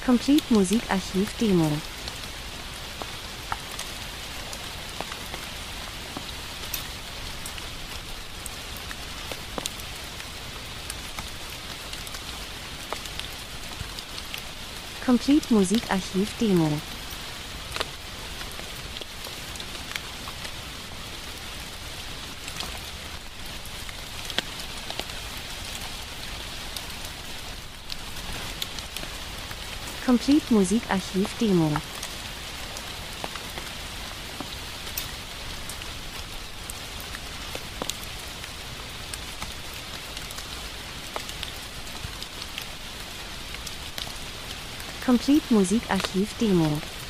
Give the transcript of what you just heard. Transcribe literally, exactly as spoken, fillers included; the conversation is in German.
Complete Musikarchiv Demo. Complete Musikarchiv Demo. Complete Musikarchiv Demo. Complete Musikarchiv Demo.